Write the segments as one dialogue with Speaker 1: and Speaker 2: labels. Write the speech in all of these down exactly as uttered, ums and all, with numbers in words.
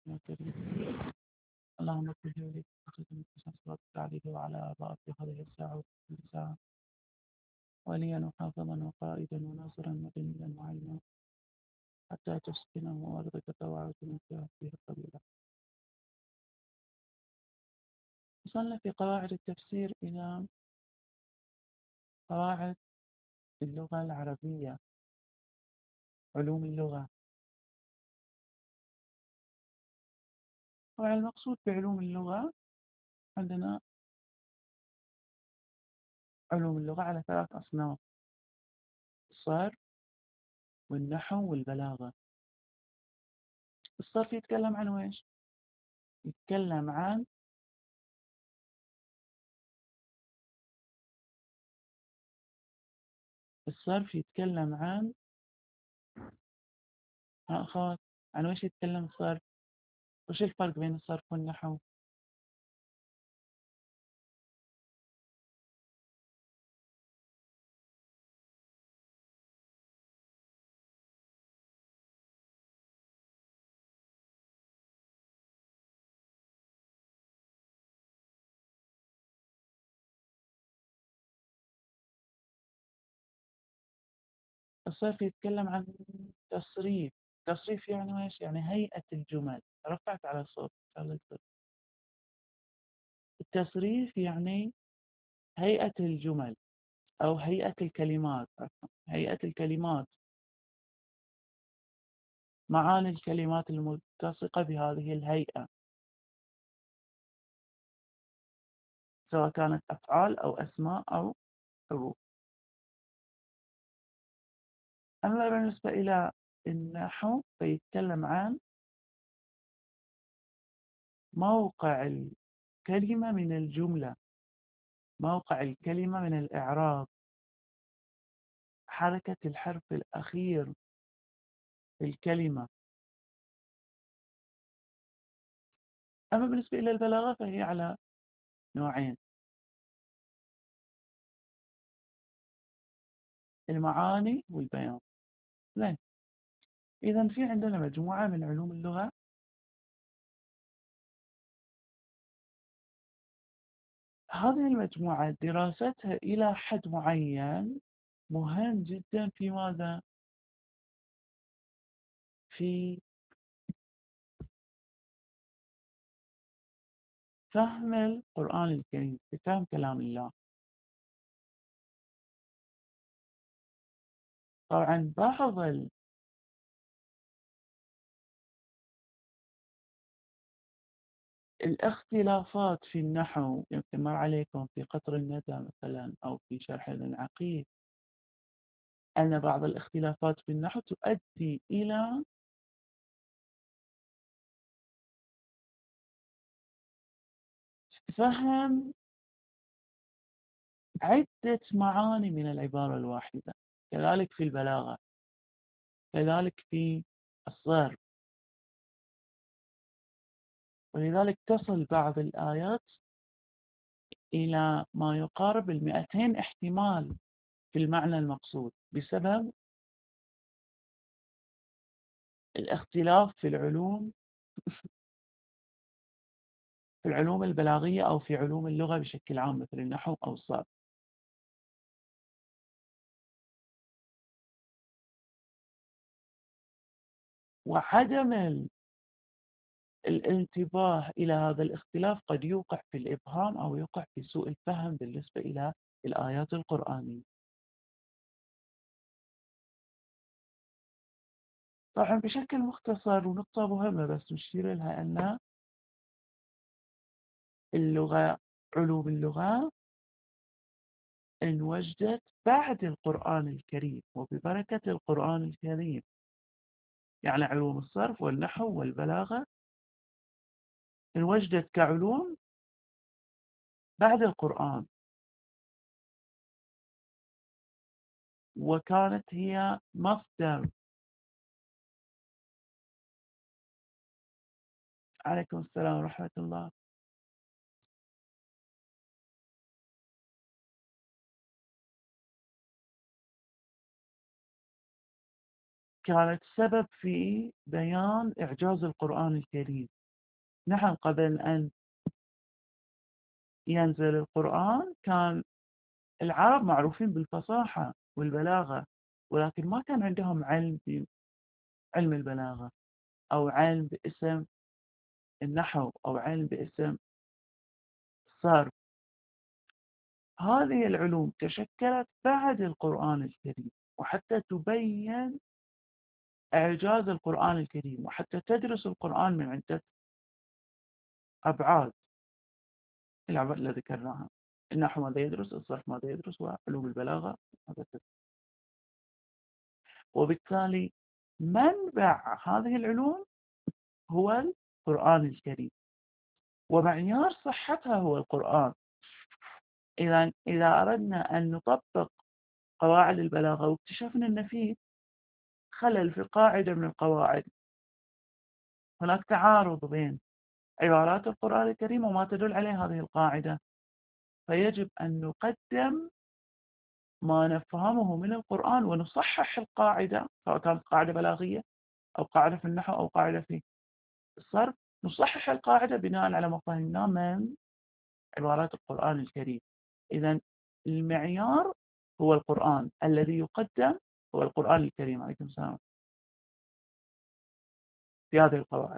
Speaker 1: يا كريم. اللهم اغفر لي ولك وخاتم صلاتك عليه وعلى آبائك في هذه الساعة وفي كل ساعة، وليا وحافظا وقائدا وناصرا مدنيا معينا، حتى تسكنه أرضك طوعا فيها فيها قبيلة. وصلنا في قواعد التفسير إلى قواعد اللغة العربية، علوم اللغة. طبعا المقصود بعلوم اللغة عندنا علوم اللغة على ثلاث أصناف: الصرف والنحو والبلاغة. الصرف يتكلم عن ويش؟ يتكلم عن الصرف يتكلم عن ها أخوات، عن ويش يتكلم الصرف؟ وش الفرق بين الصرف والنحو؟ الصرف يتكلم عن تصريف. تصريف يعني ويش؟ يعني هيئة الجمل. رفعت على الصوت. التصريف يعني هيئة الجمل أو هيئة الكلمات، هيئة الكلمات، معاني الكلمات الملتصقة بهذه الهيئة، سواء كانت أفعال أو أسماء أو حروف. أما بالنسبة إلى النحو فيتكلم عن موقع الكلمة من الجملة، موقع الكلمة من الإعراب، حركة الحرف الأخير في الكلمة. أما بالنسبة إلى البلاغة فهي على نوعين: المعاني والبيان. زين، إذا في عندنا مجموعة من علوم اللغة. هذه المجموعة دراستها إلى حد معين مهم جدا في ماذا؟ في فهم القرآن الكريم، في فهم كلام الله. طبعا بعض الاختلافات في النحو يمكن مر عليكم في قطر الندى مثلا أو في شرح العقيد، أن بعض الاختلافات في النحو تؤدي إلى فهم عدة معاني من العبارة الواحدة. كذلك في البلاغة، كذلك في الصرف. ولذلك تصل بعض الآيات إلى ما يقارب المئتين احتمال في المعنى المقصود، بسبب الاختلاف في العلوم في العلوم البلاغية أو في علوم اللغة بشكل عام، مثل النحو أو الصرف. وعدم الانتباه إلى هذا الاختلاف قد يوقع في الإبهام أو يوقع في سوء الفهم بالنسبة إلى الآيات القرآنية. طبعا بشكل مختصر، ونقطة مهمة بس نشير لها، أن اللغة، علوم اللغة انوجدت بعد القرآن الكريم وببركة القرآن الكريم. يعني علوم الصرف والنحو والبلاغة انوجدت كعلوم بعد القرآن، وكانت هي مصدر. عليكم السلام ورحمة الله. كانت سبب في بيان إعجاز القرآن الكريم. نحن قبل أن ينزل القرآن كان العرب معروفين بالفصاحة والبلاغة، ولكن ما كان عندهم علم بعلم البلاغة، أو علم باسم النحو، أو علم باسم الصرف. هذه العلوم تشكلت بعد القرآن الكريم، وحتى تبين إعجاز القرآن الكريم، وحتى تدرس القرآن من عدة أبعاد، الأبعاد اللي ذكرناها. النحو ماذا يدرس، الصرف ماذا يدرس، وعلوم البلاغة ماذا تدرس. وبالتالي منبع هذه العلوم هو القرآن الكريم، ومعيار صحتها هو القرآن. إذا إذا أردنا أن نطبق قواعد البلاغة واكتشفنا أن في خلل في قاعدة من القواعد، هناك تعارض بين عبارات القرآن الكريم وما تدل عليه هذه القاعدة، فيجب أن نقدم ما نفهمه من القرآن ونصحح القاعدة، سواء كانت قاعدة بلاغية أو قاعدة في النحو أو قاعدة في الصرف. نصحح القاعدة بناء على ما فهمناه من عبارات القرآن الكريم. إذا المعيار هو القرآن، الذي يقدم هو القرآن الكريم. عليكم السلام. في هذه القواعد،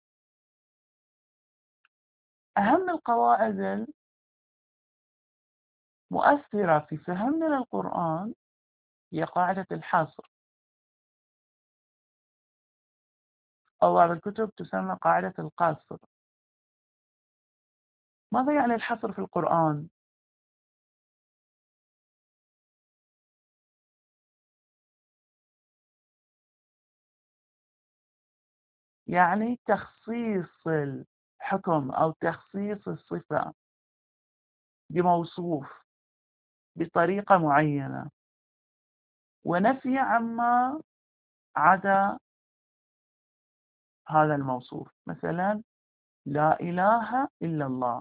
Speaker 1: أهم القواعد المؤثرة في فهمنا للقرآن هي قاعدة الحصر، أو بعض الكتب تسمى قاعدة القصر. ماذا يعني الحصر في القرآن؟ يعني تخصيص الحكم أو تخصيص الصفة بموصوف بطريقة معينة، ونفي عما عدا هذا الموصوف. مثلا لا إله إلا الله،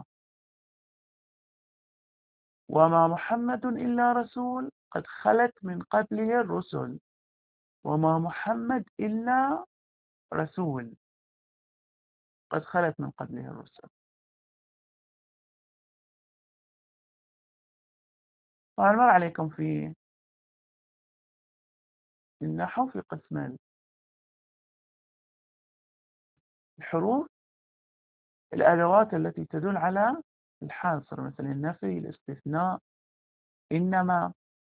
Speaker 1: وما محمد إلا رسول قد خلت من قبله الرسل، وما محمد إلا رسول قد خلت من قبله الرسل. طبعا مر عليكم في النحو في قسم الحروف الأدوات التي تدل على الحصر، مثل النفي، الاستثناء، إنما.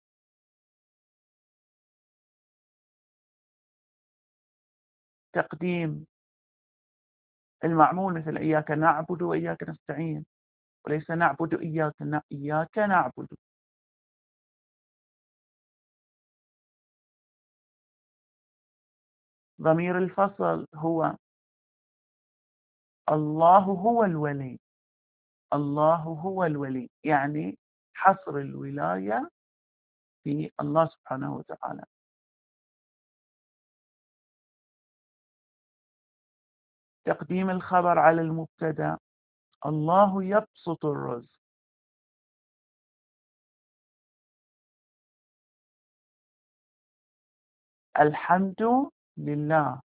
Speaker 1: تقديم المعمول، مثل إياك نعبد وإياك نستعين، وليس نعبد إياك، إياك نعبد. ضمير الفصل هو الله هو الولي، الله هو الولي، يعني حصر الولاية في الله سبحانه وتعالى. تقديم الخبر على المبتدأ، الله يبسط الرزق. الحمد لله.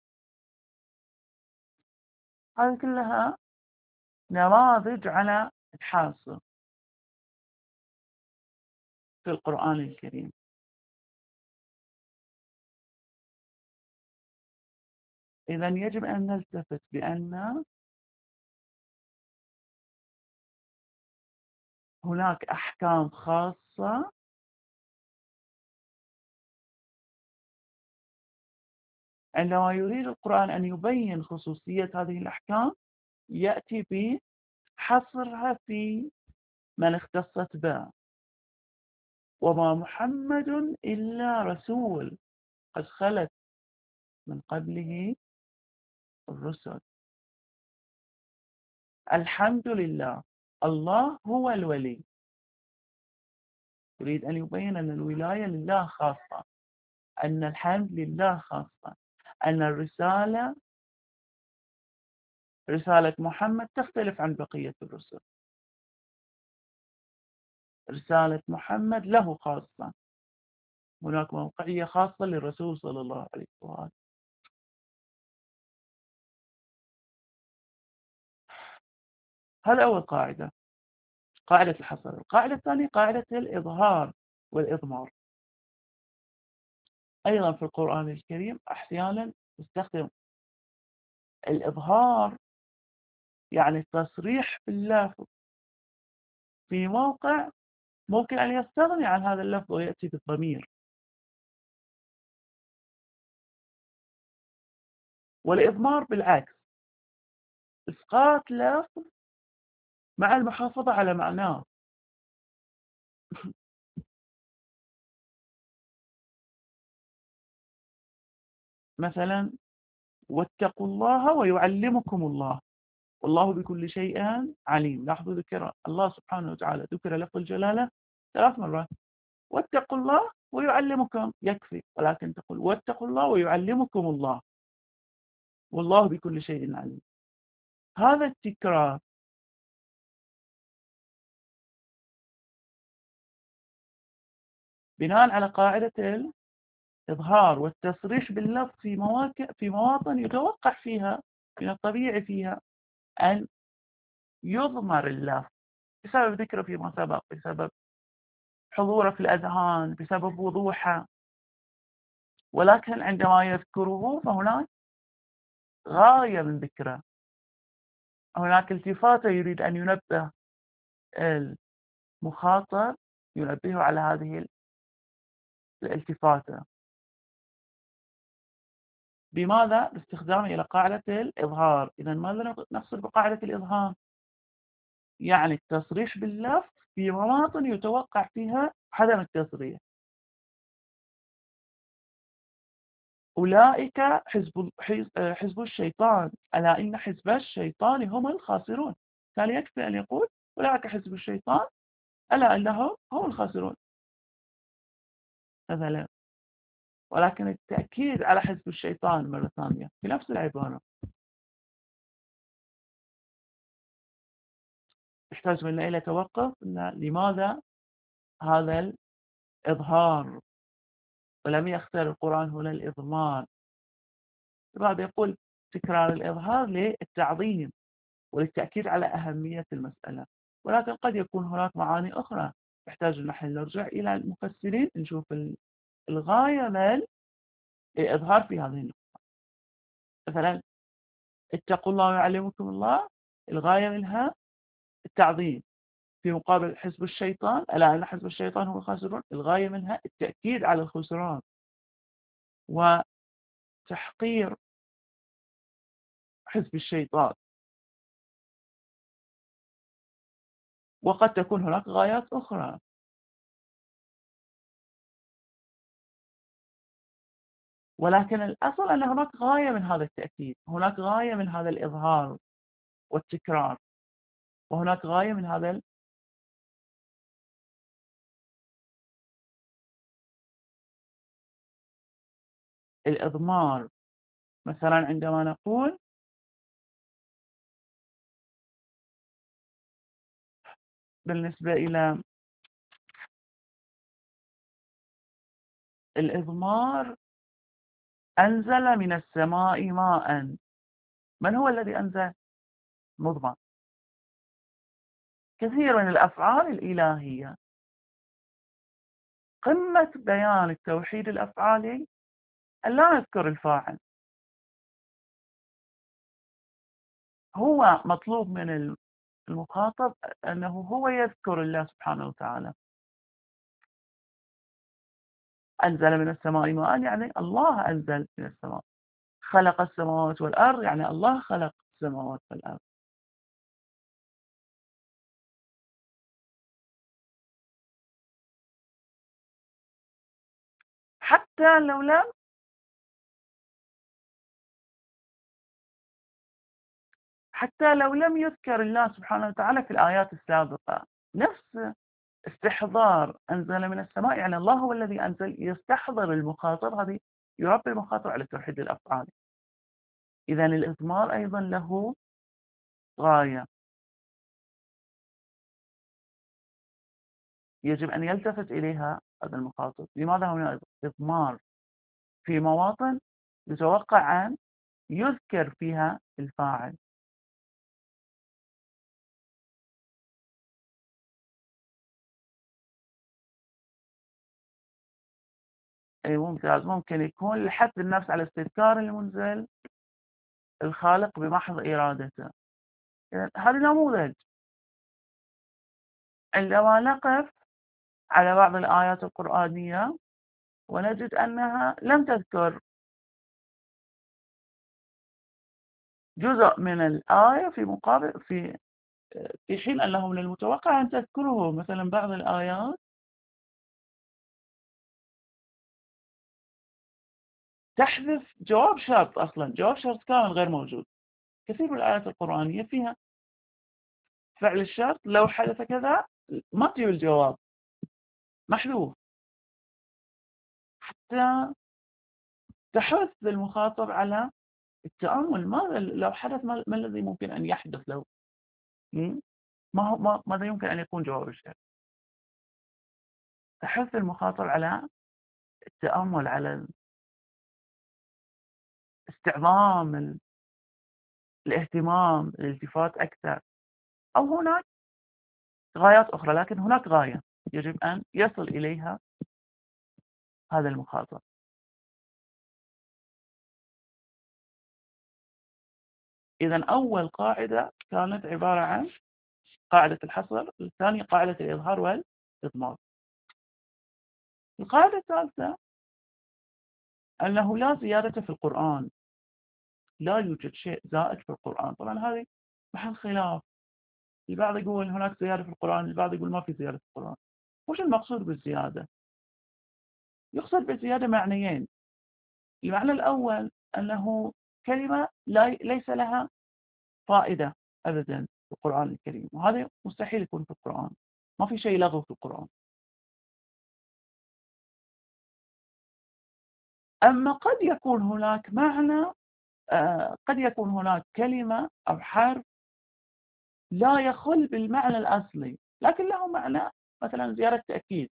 Speaker 1: هذه كلها نماذج على الحاصر في القرآن الكريم. إذا يجب أن نلتفت بأن هناك أحكام خاصة عندما يريد القرآن أن يبين خصوصية هذه الأحكام يأتي بحصرها في من اختصت به. وما محمد إلا رسول قد خلت من قبله الرسل. الحمد لله. الله هو الولي، يريد أن يبين أن الولاية لله خاصة، أن الحمد لله خاصة، أن الرسالة، رسالة محمد تختلف عن بقية الرسل. رسالة محمد له خاصة، هناك موقعية خاصة للرسول صلى الله عليه وآله. هذا أول قاعدة، قاعدة الحصر. القاعدة الثانية قاعدة الإظهار والإضمار. أيضا في القرآن الكريم أحيانا يستخدم الإظهار، يعني التصريح باللفظ في موقع ممكن أن يستغني عن هذا اللفظ ويأتي بالضمير، والإضمار بالعكس، إسقاط لفظ مع المحافظة على معناه. مثلا واتقوا الله ويعلمكم الله والله بكل شيء عليم. لاحظوا ذكر الله سبحانه وتعالى، ذكر لفظ الجلالة ثلاث مرات. واتقوا الله ويعلمكم يكفي، ولكن تقول واتقوا الله ويعلمكم الله والله بكل شيء عليم. هذا التكرار بناء على قاعدة الإظهار والتصريح باللفظ في مواقع في مواطن يتوقع فيها من الطبيعي فيها أن يضمر اللفظ بسبب ذكره فيما سبق، بسبب حضوره في الأذهان، بسبب وضوحه. ولكن عندما يذكره فهناك غاية من ذكره، هناك التفاتة يريد أن ينبه المخاطب، ينبهه على هذه الالتفاتة. بماذا؟ باستخدامه إلى قاعدة الإظهار. إذا ماذا نقصد بقاعدة الإظهار؟ يعني التصريح باللفظ في مواطن يتوقع فيها عدم التصريح. أولئك حزب حزب الشيطان ألا إن حزب الشيطان هم الخاسرون. كان يكفي أن يقول أولئك حزب الشيطان ألا إنهم هم الخاسرون مثلا، ولكن التأكيد على حزب الشيطان مرة ثانية في نفس العبارة يحتاج منا إلى توقف. لماذا هذا الإظهار ولم يختار القرآن هنا الإضمار؟ البعض يقول تكرار الإظهار للتعظيم وللتأكيد على أهمية المسألة، ولكن قد يكون هناك معاني أخرى يحتاج أن نحن نرجع إلى المفسرين نشوف الغاية من الإظهار في هذه النقطة. مثلا اتقوا الله ويعلمكم الله، الغاية منها التعظيم، في مقابل حزب الشيطان ألا أن حزب الشيطان هم الخاسرون، الغاية منها التأكيد على الخسران وتحقير حزب الشيطان. وقد تكون هناك غايات أخرى. ولكن الأصل أن هناك غاية من هذا التأكيد، هناك غاية من هذا الإظهار والتكرار، وهناك غاية من هذا الإضمار. مثلا عندما نقول بالنسبة إلى الإضمار أنزل من السماء ماء، من هو الذي أنزل؟ مضمر. كثير من الأفعال الإلهية قمة بيان التوحيد الأفعالي أن لا نذكر الفاعل، هو مطلوب من المخاطب أنه هو يذكر الله سبحانه وتعالى. أنزل من السماء ماء يعني الله أنزل من السماء، خلق السماوات والأرض يعني الله خلق السماوات والأرض. حتى لو لم حتى لو لم يذكر الله سبحانه وتعالى في الآيات السابقة، نفس استحضار أنزل من السماء يعني الله هو الذي أنزل، يستحضر المخاطب، هذه يربي المخاطب على توحيد الأفعال. إذا الإضمار أيضا له غاية يجب أن يلتفت إليها هذا المخاطب. لماذا هنا إضمار في مواطن يتوقع أن يذكر فيها الفاعل؟ أي ممتاز. ممكن يكون لحث النفس على استذكار المنزل الخالق بمحض إرادته. إذن هذا نموذج. عندما نقف على بعض الآيات القرآنية ونجد أنها لم تذكر جزء من الآية في مقابل في في حين أنه من المتوقع أن تذكره. مثلا بعض الآيات تحذف جواب شرط، أصلا جواب شرط كامل غير موجود. كثير من الآيات القرآنية فيها فعل الشرط لو حدث كذا، ما تجيب الجواب، محذوف، حتى تحث المخاطب على التأمل. ماذا لو حدث؟ ما ما الذي ممكن أن يحدث لو ما هو ما ماذا يمكن أن يكون جواب الشرط؟ تحث المخاطب على التأمل، على استعظام الاهتمام، الالتفات أكثر. أو هناك غايات أخرى، لكن هناك غاية يجب أن يصل إليها هذا المخاطب. إذا أول قاعدة كانت عبارة عن قاعدة الحصر، الثانية قاعدة الإظهار والإضمار. القاعدة الثالثة أنه لا زيادة في القرآن، لا يوجد شيء زائد في القرآن. طبعا هذه محل خلاف. البعض يقول هناك زيادة في القرآن، البعض يقول ما في زيادة في القرآن. وش المقصود بالزيادة؟ يقصد بالزيادة معنيين. المعنى الأول أنه كلمة لا ليس لها فائدة أبدا في القرآن الكريم، وهذا مستحيل يكون في القرآن. ما في شيء لغو في القرآن. أما قد يكون هناك معنى، آه قد يكون هناك كلمة أو حرف لا يخل بالمعنى الأصلي، لكن له معنى، مثلا زيادة تأكيد.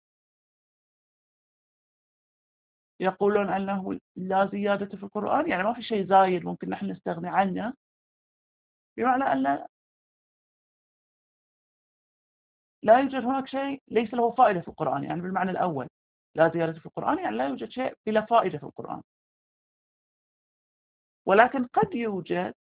Speaker 1: يقولون أنه لا زيادة في القرآن، يعني ما في شيء زايد ممكن نحن نستغني عنه، بمعنى أن لا يوجد هناك شيء ليس له فائدة في القرآن. يعني بالمعنى الأول لا زيادة في القرآن يعني لا يوجد شيء بلا فائدة في القرآن. ولكن قد يوجد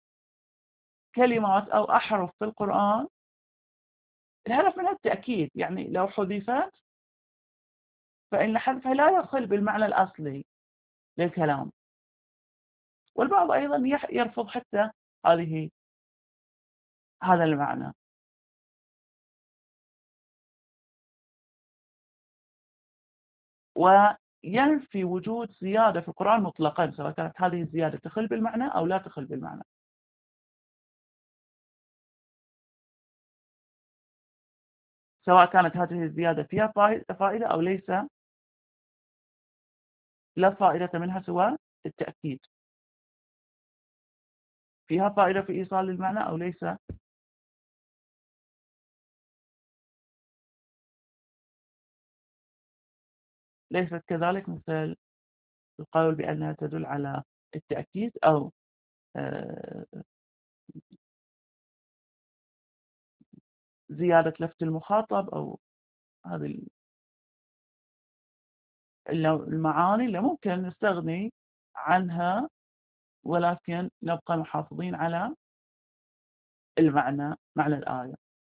Speaker 1: كلمات أو أحرف في القرآن الهدف منها التأكيد، يعني لو حذفت فإن حذفها لا يخل بالمعنى الأصلي للكلام. والبعض أيضا يرفض حتى هذه هذا المعنى. وينفي وجود زيادة في القرآن مطلقا، سواء كانت هذه الزيادة تخل بالمعنى أو لا تخل بالمعنى. سواء كانت هذه الزيادة فيها فائدة أو ليس لا فائدة منها سوى التأكيد. فيها فائدة في إيصال المعنى أو ليس. ليست كذلك، مثل القول بأنها تدل على التأكيد أو زيادة لفت المخاطب، أو هذه المعاني اللي ممكن نستغني عنها، ولكن نبقى محافظين على المعنى، معنى الآية.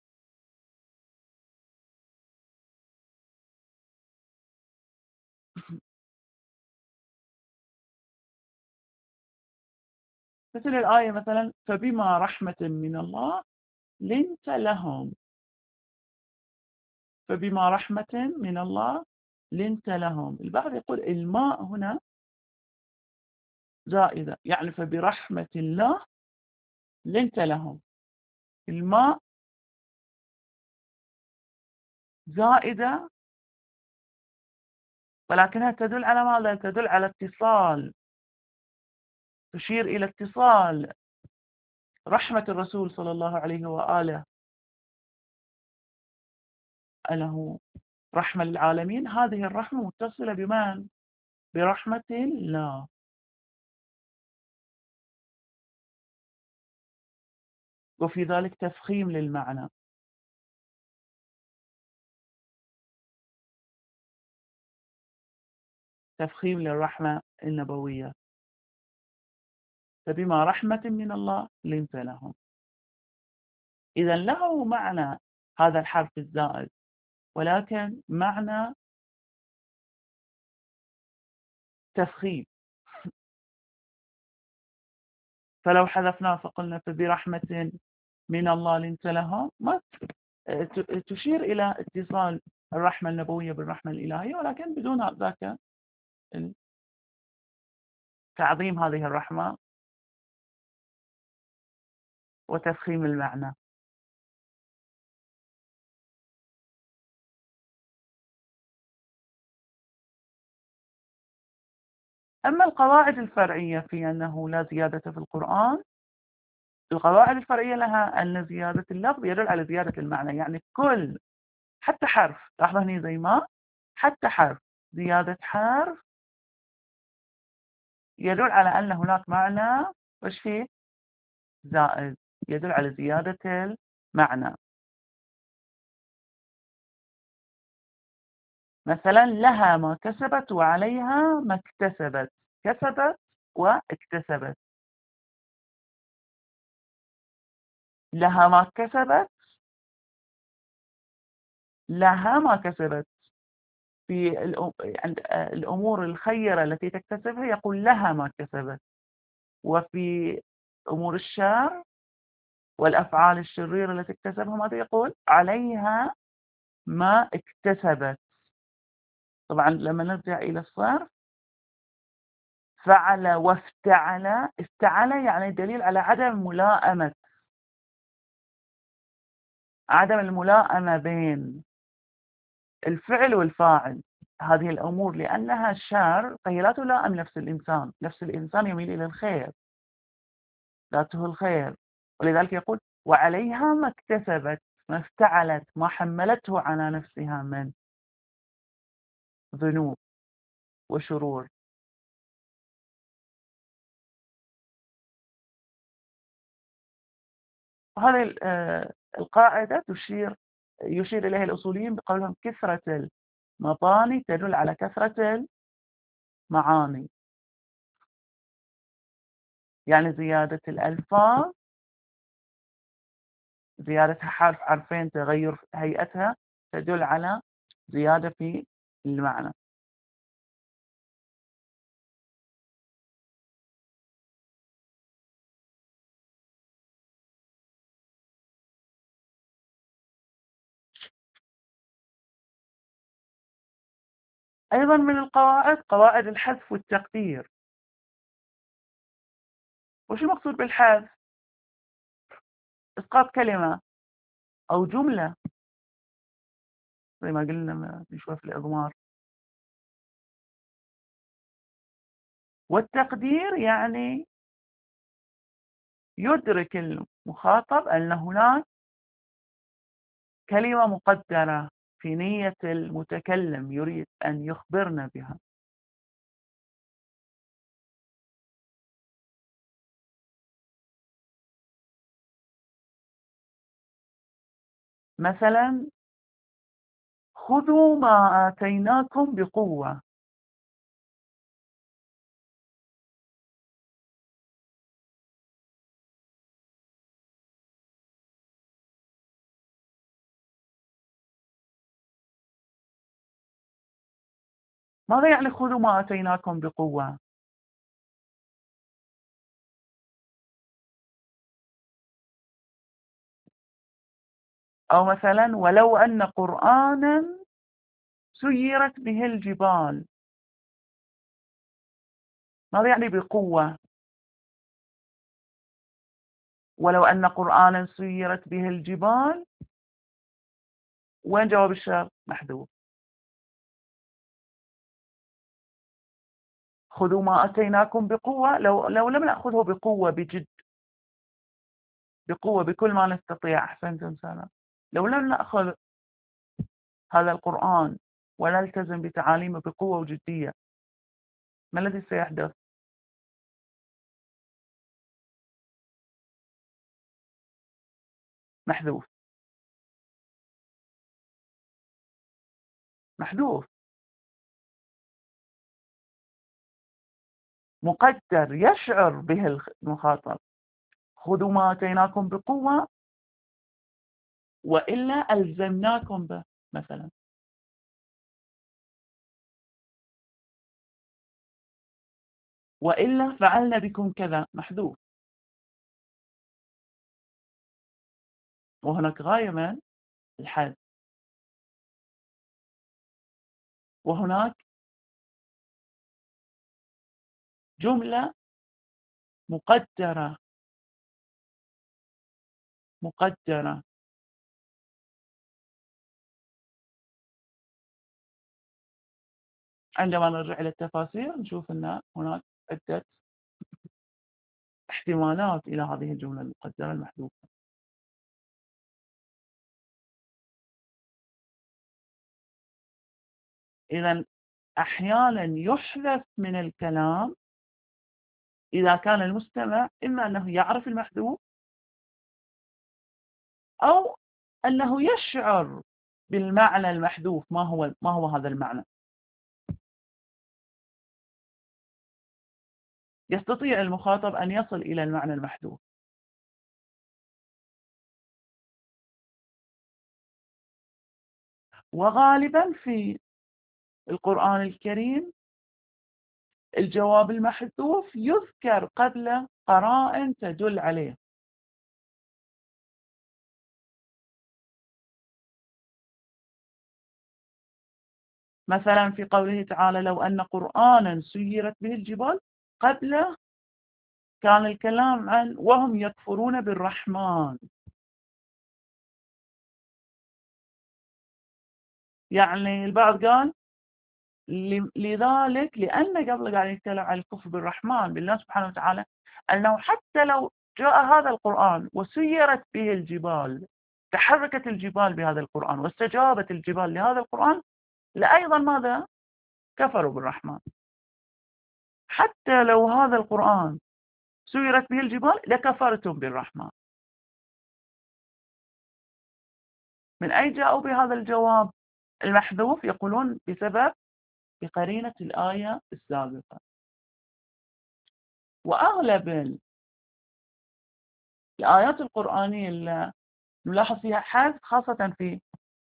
Speaker 1: مثل الآية مثلا فبما رحمة من الله لنت لهم. فبما رحمة من الله لنت لهم. البعض يقول الماء هنا زائدة، يعني فبرحمة الله لنت لهم. الماء زائدة، ولكنها تدل على ماذا؟ تدل على اتصال، تشير إلى اتصال رحمة الرسول صلى الله عليه وآله أنه رحمة للعالمين، هذه الرحمة متصلة بمن؟ برحمة الله. وفي ذلك تفخيم للمعنى. تفخيم للرحمة النبوية. فبما رحمة من الله لنت لهم. إذا له معنى هذا الحرف الزائد، ولكن معنى تفخيم. فلو حذفناه فقلنا فبرحمة من الله لنت لهم، ما تشير إلى اتصال الرحمة النبوية بالرحمة الإلهية، ولكن بدون ذاك تعظيم هذه الرحمة وتفخيم المعنى. أما القواعد الفرعية في أنه لا زيادة في القرآن، القواعد الفرعية لها أن زيادة اللفظ يدل على زيادة المعنى. يعني كل حتى حرف، لاحظوا هنا زي ما حتى حرف، زيادة حرف يدل على أن هناك معنى وش فيه زائد، يدل على زيادة المعنى. مثلا لها ما كسبت وعليها ما اكتسبت. كسبت واكتسبت. لها ما كسبت، لها ما كسبت. في عند الأمور الخيرة التي تكتسبها يقول لها ما كسبت، وفي أمور الشر والأفعال الشريرة التي اكتسبها ماذا يقول؟ عليها ما اكتسبت. طبعا لما نرجع إلى الصرف، فعل وافتعل، افتعل يعني دليل على عدم ملائمة، عدم الملائمة بين الفعل والفاعل. هذه الأمور لأنها شر فهي لا تلائم نفس الإنسان. نفس الإنسان يميل إلى الخير، ذاته الخير، ولذلك يقول وعليها ما اكتسبت، ما افتعلت، ما حملته على نفسها من ذنوب وشرور. وهذه القاعدة تشير يشير إليها الأصوليين بقولهم كثرة المباني تدل على كثرة المعاني. يعني زيادة الألفاظ، زيادة حرف حرفين تغير هيئتها تدل على زيادة في المعنى. أيضا من القواعد قواعد الحذف والتقدير. وش المقصود بالحذف؟ إسقاط كلمة أو جملة زي ما قلنا نشوف في الإضمار. والتقدير يعني يدرك المخاطب أن هناك كلمة مقدرة في نية المتكلم يريد أن يخبرنا بها. مثلا خذوا ما آتيناكم بقوة. ماذا يعني خذوا ما آتيناكم بقوة؟ أو مثلا ولو أن قرآنا سيرت به الجبال. ماذا يعني بقوة؟ ولو أن قرآنا سيرت به الجبال، وين جواب الشرط؟ محذوف. خذوا ما أتيناكم بقوة، لو لو لم نأخذه بقوة بجد، بقوة بكل ما نستطيع، أحسنتم سلام، لو لم نأخذ هذا القرآن ونلتزم بتعاليمه بقوة وجدية، ما الذي سيحدث؟ محذوف. محذوف. مقدر يشعر به المخاطب، خذوا ما آتيناكم بقوة وإلا ألزمناكم به مثلا. وإلا فعلنا بكم كذا، محذوف. وهناك غاية من الحذف، وهناك جملة مقدرة. مقدرة. عندما نرجع إلى التفاسير نشوف أن هناك عدة احتمالات إلى هذه الجملة المقدرة المحذوفة. إذا أحيانا يحذف من الكلام إذا كان المستمع إما أنه يعرف المحذوف أو أنه يشعر بالمعنى المحذوف، ما هو ما هو هذا المعنى. يستطيع المخاطب أن يصل إلى المعنى المحذوف. وغالبا في القرآن الكريم الجواب المحذوف يذكر قبل قرائن تدل عليه. مثلا في قوله تعالى لو أن قرآنا سيرت به الجبال، قبل كان الكلام عن وهم يكفرون بالرحمن. يعني البعض قال لذلك لأن قبل قاعد يتكلم عن الكفر بالرحمن بالله سبحانه وتعالى، أنه حتى لو جاء هذا القرآن وسيرت به الجبال، تحركت الجبال بهذا القرآن واستجابت الجبال لهذا القرآن، لأيضا ماذا؟ كفروا بالرحمن. حتى لو هذا القرآن سيرت به الجبال لكفرتم بالرحمن. من أين جاءوا بهذا الجواب المحذوف؟ يقولون بسبب بقرينة الآية السابقة. وأغلب الآيات القرآنية اللي نلاحظ فيها حذف، خاصة في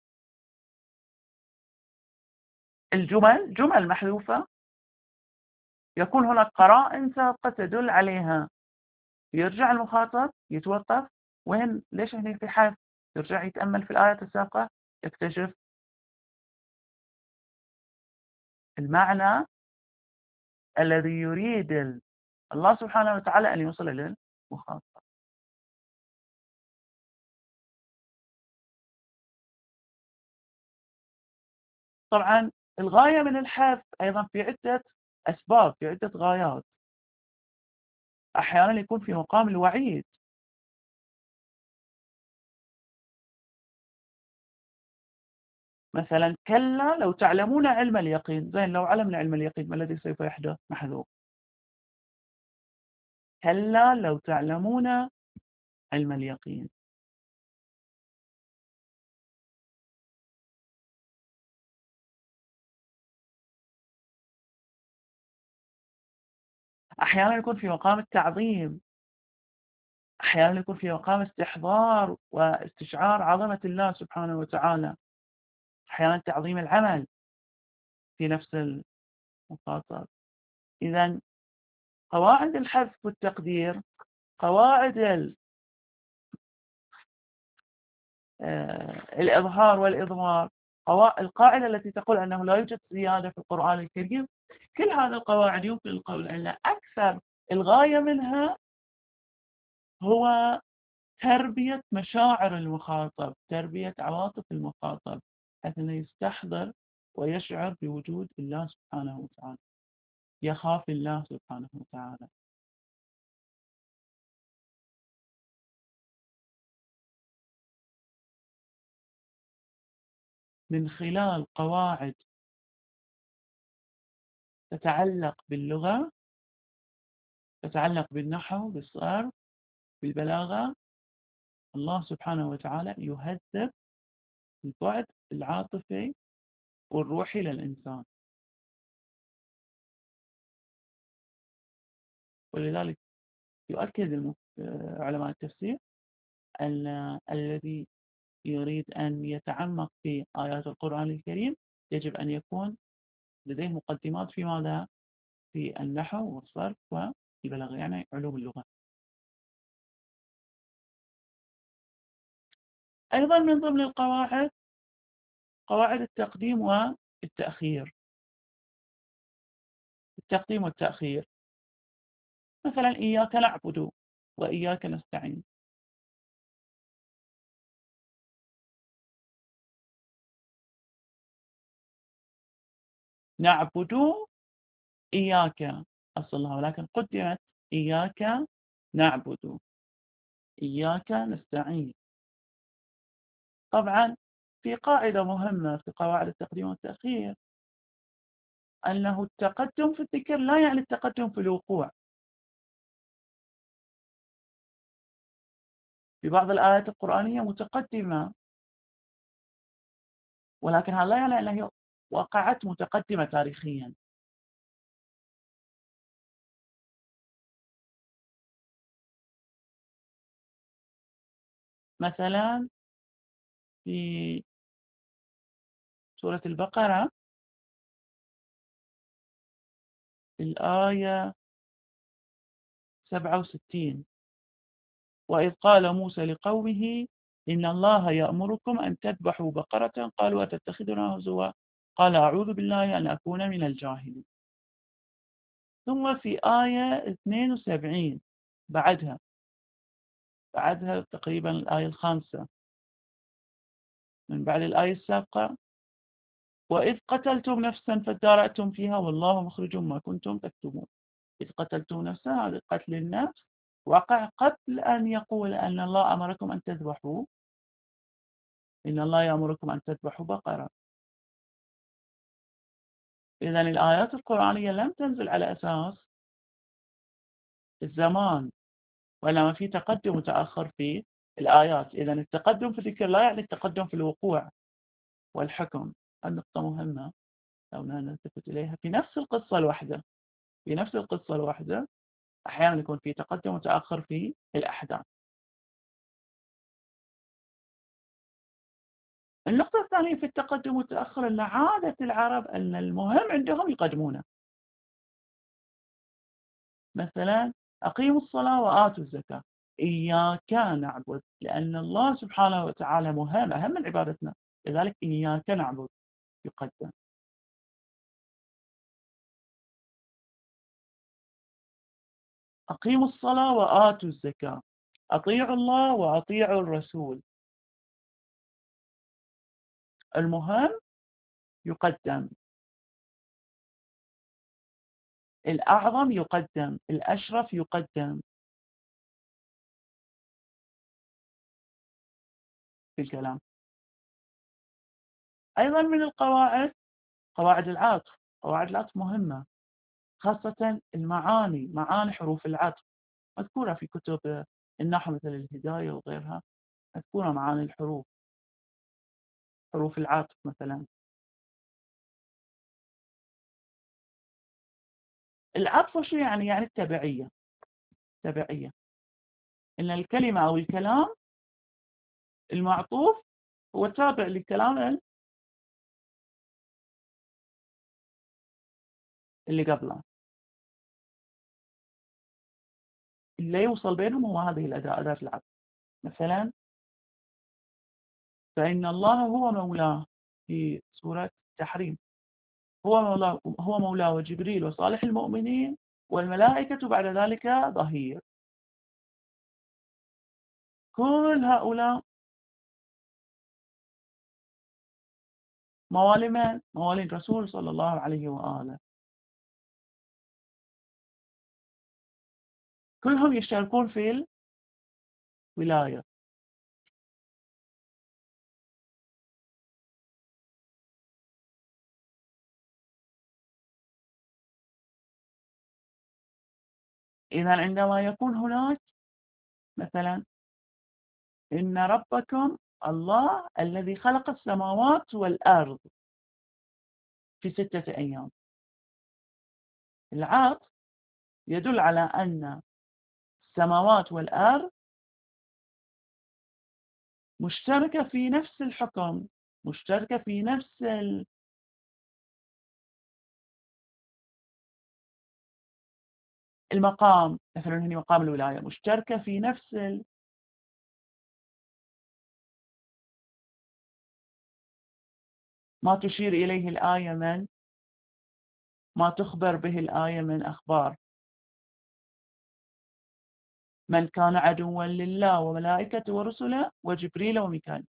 Speaker 1: الجمل، جمل محذوفة يكون هناك قرائن سابقة تدل عليها، يرجع المخاطب يتوقف، وين ليش هنا في حذف؟ يرجع يتأمل في الآيات السابقة يكتشف المعنى الذي يريد الله سبحانه وتعالى أن يوصل للمخاطب. طبعا الغاية من الحذف أيضا في عدة أسباب، في عدة غايات. أحيانا يكون في مقام الوعيد، مثلا كلا لو تعلمون علم اليقين، زين لو علمنا علم اليقين ما الذي سوف يحدث؟ محذوف. كلا لو تعلمون علم اليقين. أحيانا يكون في مقام التعظيم، أحيانا يكون في مقام استحضار واستشعار عظمة الله سبحانه وتعالى، أحيانا تعظيم العمل في نفس المخاطب. إذن قواعد الحذف والتقدير، قواعد الإظهار والإضمار، القاعدة التي تقول أنه لا يوجد زيادة في القرآن الكريم، كل هذه القواعد يمكن القول أن أكثر الغاية منها هو تربية مشاعر المخاطب، تربية عواطف المخاطب، حيث أنه يستحضر ويشعر بوجود الله سبحانه وتعالى، يخاف الله سبحانه وتعالى. من خلال قواعد تتعلق باللغة، تتعلق بالنحو، بالصرف، بالبلاغة. الله سبحانه وتعالى يهذب البعد العاطفي والروحي للإنسان. ولذلك يؤكد علماء التفسير أن الذي يريد أن يتعمق في آيات القرآن الكريم يجب أن يكون لديه مقدمات في ماذا؟ في النحو والصرف والبلاغة، يعني علوم اللغة. أيضا من ضمن القواعد قواعد التقديم والتأخير. التقديم والتأخير، مثلا إياك نعبد وإياك نستعين. نعبد إياك أصلها، ولكن قدمت إياك نعبد إياك نستعين. طبعا في قاعدة مهمة في قواعد التقديم والتأخير، أنه التقدم في الذكر لا يعني التقدم في الوقوع. في بعض الآيات القرآنية متقدمة، ولكن هذا لا يعني أنها وقعت متقدمة تاريخيا. مثلا في سورة البقرة الآية سبعة وستين: وإذ قال موسى لقومه إن الله يأمركم أن تذبحوا بقرة قالوا أتتخذنا هزوا قال أعوذ بالله أن أكون من الجاهلين. ثم في آية اثنين وسبعين بعدها بعدها تقريبا الآية الخامسة من بعد الآية السابقة: وإذ قتلتم نفسا فادارأتم فيها والله مخرج ما كنتم تكتمون. إذ قتلتم نفسا، هذا قتل النفس وقع قبل أن يقول أن الله أمركم أن تذبحوا، إن الله يأمركم أن تذبحوا بقرة. إذن الآيات القرآنية لم تنزل على أساس الزمان، وإنما في تقدم وتأخر في الآيات. إذن التقدم في الذكر لا يعني التقدم في الوقوع والحكم. النقطة مهمة لو نلتفت إليها. في نفس القصة الواحدة في نفس القصة الواحدة أحيانا يكون في تقدم وتأخر في الأحداث. النقطة الثانية في التقدم والتأخر أن عادة العرب أن المهم عندهم يقدمونه. مثلا أقيموا الصلاة وآتوا الزكاة، إياك نعبد، لأن الله سبحانه وتعالى مهم، أهم من عبادتنا، لذلك إياك نعبد يقدم. أقيموا الصلاة وآتوا الزكاة، أطيعوا الله وأطيعوا الرسول، المهم يقدم، الأعظم يقدم، الأشرف يقدم في الكلام. أيضا من القواعد قواعد العطف. قواعد العطف مهمة، خاصة المعاني، معاني حروف العطف مذكورة في كتب النحو مثل الهداية وغيرها، مذكورة معاني الحروف، حروف العطف مثلا. العطف شو يعني؟ يعني التبعية. تبعية إن الكلمة أو الكلام المعطوف هو تابع للكلام اللي قبله، اللي يوصل بينهم هو هذه الأداة، أداة العطف. مثلا فإن الله هو مولاه في سورة التحريم، هو مولاه هو مولاه وجبريل وصالح المؤمنين والملائكة بعد ذلك ظهير. كل هؤلاء موالي من؟ موالي الرسول صلى الله عليه وآله، كلهم يشتركون في الولاية. إذا عندما يكون هناك مثلا إن ربكم الله الذي خلق السماوات والأرض في ستة أيام، العطف يدل على أن السماوات والأرض مشتركة في نفس الحكم، مشتركة في نفس المقام، مثلا هنا مقام الولاية مشتركة في نفس ما تشير إليه الآية من ما تخبر به الآية من أخبار من كان عدوا لله وملائكته ورسله وجبريل وميكائيل.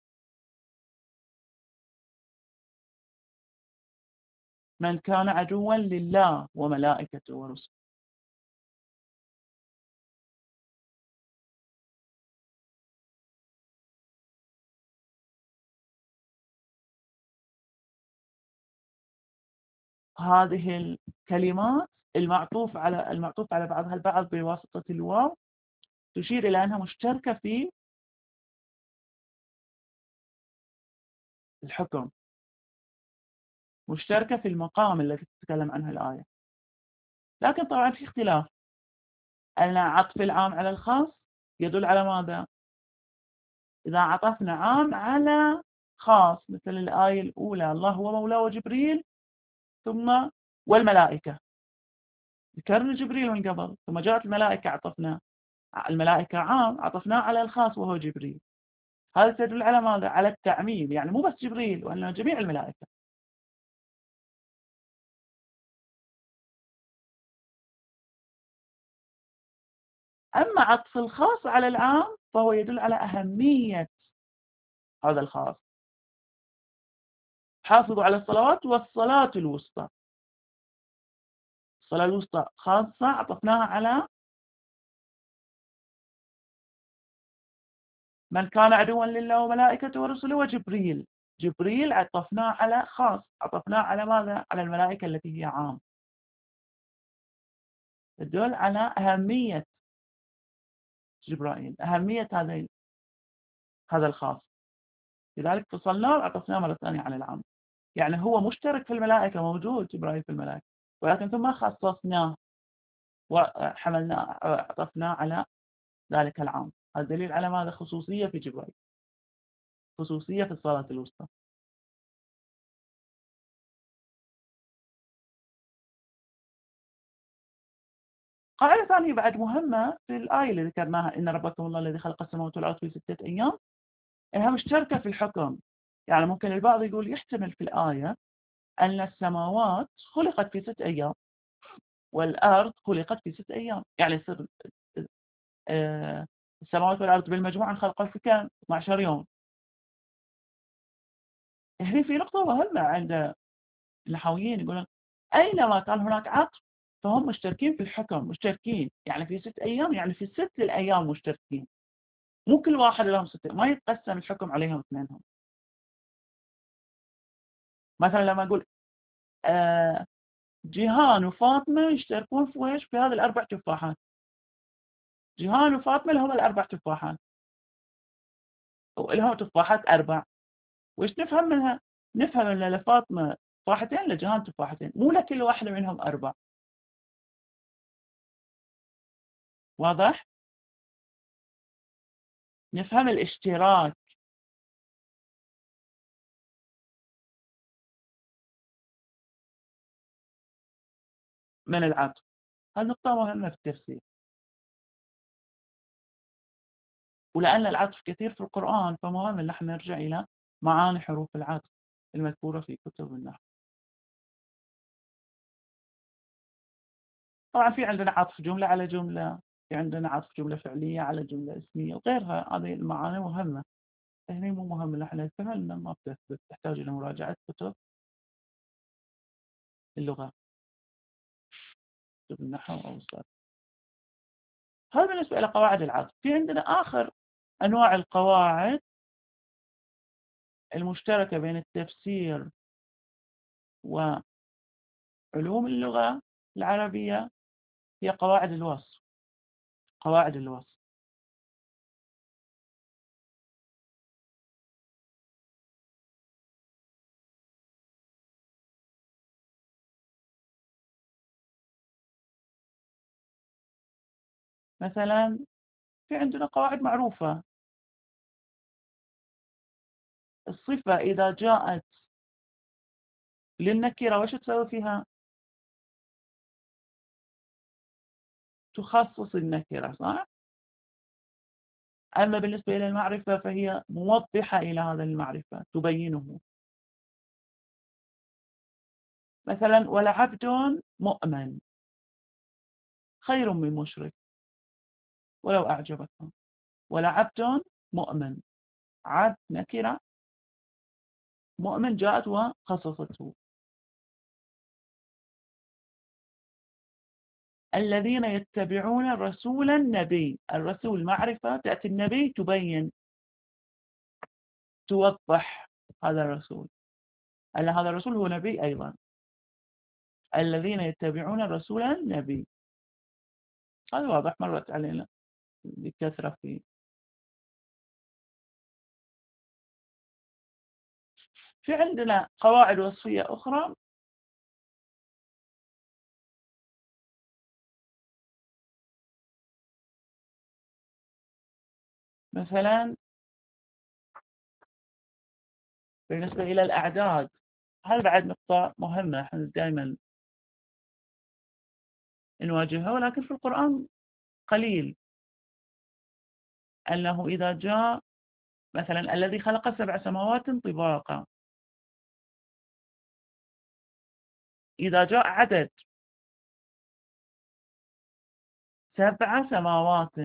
Speaker 1: من كان عدوا لله وملائكته ورسله. هذه الكلمات المعطوف على المعطوف على بعضها البعض بواسطة الواو تشير إلى أنها مشتركة في الحكم، مشتركة في المقام الذي تتكلم عنه الآية. لكن طبعا في اختلاف، أن عطف العام على الخاص يدل على ماذا؟ إذا عطفنا عام على خاص مثل الآية الأولى الله هو مولاه وجبريل ثم والملائكة، ذكرنا جبريل من قبل ثم جاءت الملائكة عطفنا الملائكة عام عطفناه على الخاص وهو جبريل. هذا تدل على ماذا؟ على التعميم، يعني مو بس جبريل وإنما جميع الملائكة. أما عطف الخاص على العام فهو يدل على أهمية هذا الخاص. حافظوا على الصلوات والصلاة الوسطى، الصلاة الوسطى خاصة عطفناها على من كان عدوا لله وملائكته ورسله وجبريل. جبريل عطفناه على خاص، عطفناه على ماذا؟ على الملائكة التي هي عام، تدل على أهمية جبرائيل، أهمية هذا هذا الخاص، لذلك فصلناه وعطفناه مرة ثانية على العام. يعني هو مشترك في الملائكة، موجود جبرائيل في الملائكة، ولكن ثم خصصناه وحملناه عطفناه على ذلك العام. هذا دليل على ماذا؟ خصوصية في جبرائيل، خصوصية في الصلاة الوسطى. قاعدة ثانية بعد مهمة في الآية اللي ذكرناها إن ربكم الله الذي خلق السماوات والأرض في ستة أيام، إنها مشتركة في الحكم. يعني ممكن البعض يقول يحتمل في الآية أن السماوات خلقت في ست أيام والأرض خلقت في ست أيام، يعني يصير آه السماوات والأرض بالمجموع انخلقوا في كم؟ اثنا عشر يوم. هنا في نقطة مهمة عند النحويين، يقولون أينما كان هناك عطف فهم مشتركين في الحكم، مشتركين يعني في ست أيام، يعني في ست الأيام مشتركين، مو كل واحد لهم ست، ما يتقسم الحكم عليهم اثنينهم. مثلا لما أقول آه جيهان وفاطمة يشتركون في ويش في هذه الأربع تفاحات، جيهان وفاطمة لهم الأربع تفاحات ولهم تفاحات أربع، وإيش نفهم منها؟ نفهم أن لفاطمة تفاحتين لجيهان تفاحتين، مو لكل واحدة منهم أربع. واضح؟ نفهم الاشتراك. من العطف، هذه نقطة مهمة في التفسير، ولأن العطف كثير في القرآن فمهم أن نحن نرجع إلى معاني حروف العطف المذكورة في كتب النحو. طبعا في عندنا عطف جملة على جملة، في عندنا عطف جملة فعلية على جملة اسمية وغيرها، هذه المعاني مهمة. هنا مو مهم ان احنا نفهمها لأن ما بتثبت، تحتاج إلى مراجعة كتب اللغة، كتب النحو أو الصرف. هذا بالنسبة إلى قواعد العطف. في عندنا آخر أنواع القواعد المشتركة بين التفسير وعلوم اللغة العربية، هي قواعد الوصف. قواعد الوصف. مثلا في عندنا قواعد معروفة. الصفة إذا جاءت للنكرة وش تسوي فيها؟ تخصص النكرة، صح؟ أما بالنسبة إلى المعرفة فهي موضحة إلى هذا المعرفة، تبينه. مثلا ولعبد مؤمن خير من مشرك ولو أعجبكم. ولعبد مؤمن، عبد نكرة، مؤمن جاءت وخصصته. الذين يتبعون الرسول النبي، الرسول معرفة، تأتي النبي تبين توضح هذا الرسول، أن هذا الرسول هو نبي أيضا. الذين يتبعون الرسول النبي، هذا واضح، مرت علينا بكثرة فيه. في عندنا قواعد وصفية أخرى. مثلا بالنسبة إلى الأعداد، هذا بعد نقطة مهمة احنا دائما نواجهها، ولكن في القرآن قليل. أنه إذا جاء مثلا الذي خلق سبع سماوات طباقا، إذا جاء عدد سبع سماوات،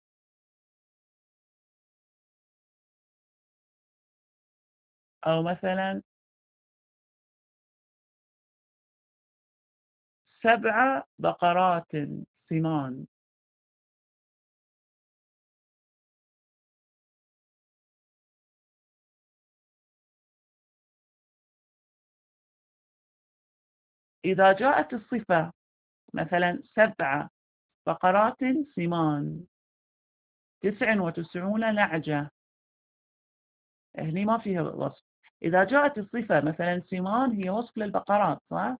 Speaker 1: أو مثلا سبع بقرات سمان، إذا جاءت الصفة مثلا سبع بقرات سمان، تسع وتسعون نعجة، هني ما فيها وصف. إذا جاءت الصفة مثلا سمان هي وصف للبقرات، صح؟